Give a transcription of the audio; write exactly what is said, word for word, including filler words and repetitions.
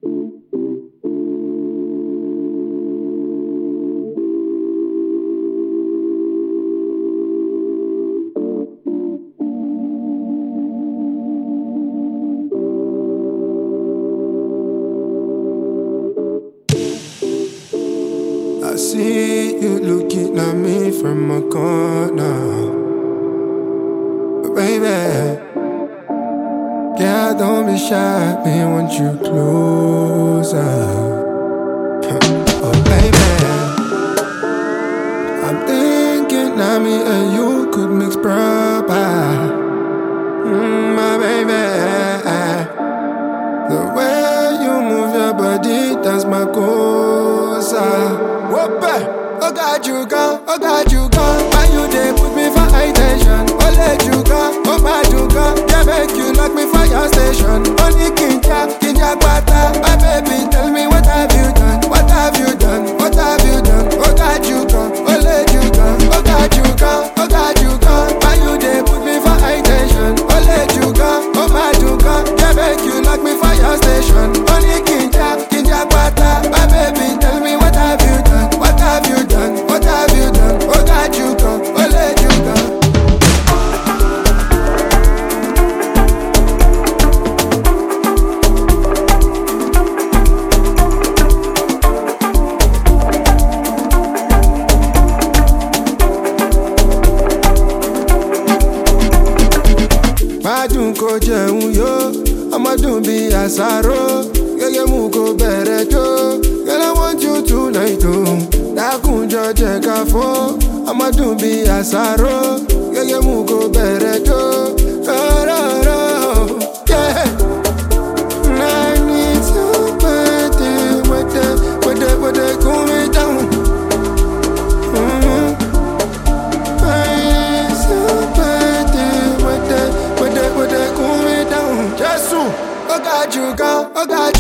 I see you looking at me from a corner, but baby, yeah, don't be shy, me want you closer. Oh baby, I'm thinking that me and you could mix proper. Mm, my baby, the way you move your body, that's my cosa. Whoop, oh God, you go, oh God, you go. Why you dey put me for high tension? Oh let you go, oh bad you go. Yeah, make you lock me for your station. Only kinja, kinja pata. My baby, tell me what have you done? What have you done? What have you done? Oh God, you go, oh let you go. Oh God, you go, oh God, you go. Why you dey put me for high tension? Oh let you go, oh bad you go. Yeah, make you lock me for your station. Only kinja, kinja pata. My baby, tell me what have you done? What have you done? What have you done? Oh God, you go, oh let you go. Madun ko jẹun yo, ọmọdún bí àsáró, gẹ́gẹ́ mú kó bẹ̀rẹ̀ jó. Girl, I want you tonight, oh. Dákúnjọ jẹ́ ká fọ́, ọmọdún bí àsáró, gẹ́gẹ́ mú kó bẹ̀rẹ̀ jó. Rọ́rọ́rọ́, yeah. I need somebody with the, with the, with the cool me down. Mm-hmm. I need somebody with the, with the, with the cool me down. Jesus, oh God, you go, oh God,